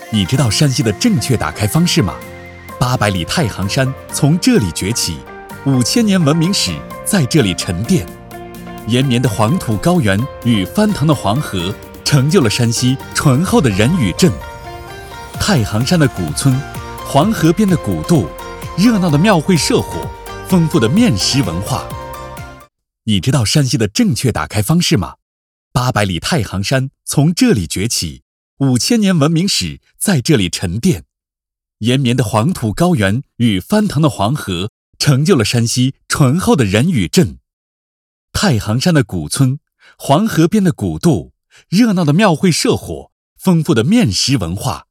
你知道山西的正确打开方式吗？800里太行山从这里崛起，5000年文明史在这里沉淀。延绵的黄土高原与翻腾的黄河，成就了山西醇厚的人与镇。太行山的古村，黄河边的古渡，热闹的庙会社火，丰富的面食文化。你知道山西的正确打开方式吗？800里太行山从这里崛起，5000年文明史在这里沉淀。延绵的黄土高原与翻腾的黄河，成就了山西醇厚的人与镇。太行山的古村，黄河边的古渡，热闹的庙会社火，丰富的面食文化。